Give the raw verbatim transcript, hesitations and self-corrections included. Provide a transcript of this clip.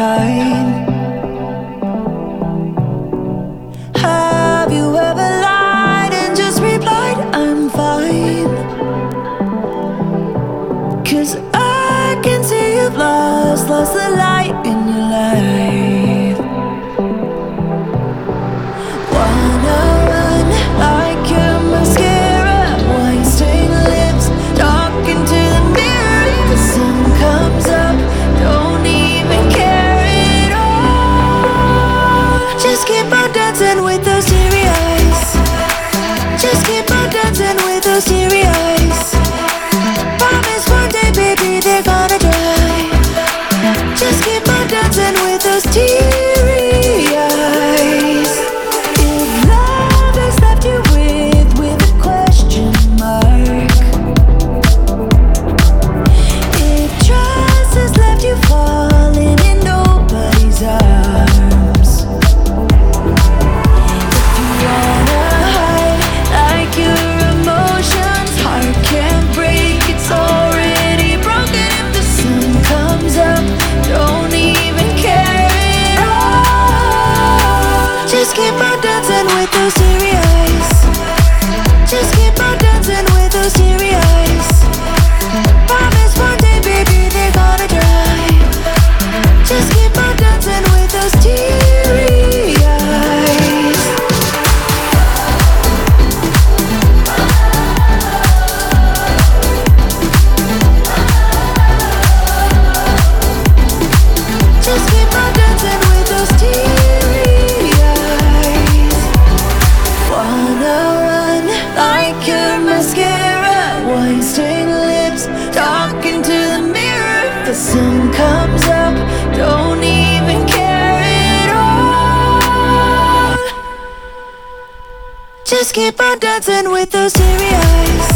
behind. Have you ever lied and just replied, I'm fine? 'Cause I can see you've lost, lost the light in your life. Wanna run like your mascara, wasting lips, talking to the mirror. The sun comes up, don't even care at all. Just keep on dancing with those teary eyes. Just keep on dancing with those teary eyes. Promise one day, baby, they're gonna dry. Just keep on dancing with those teary eyes. If love has left you with, with a question mark, if trust has left you falling in nobody's arms, if you wanna hide like your emotions, heart can't break, it's already broken. If the sun comes up, don't even care at all. Just keep on dancing with those teary eyes. Just keep on dancing with those teary eyes. Promise one day, baby, they're gonna dry. Just keep on dancing with those teary eyes. Just keep on dancing with those teary eyes. Wanna run like your mascara, wasting lips, talking to the mirror. The sun comes up, don't even care at all. Just keep on dancing with those teary eyes.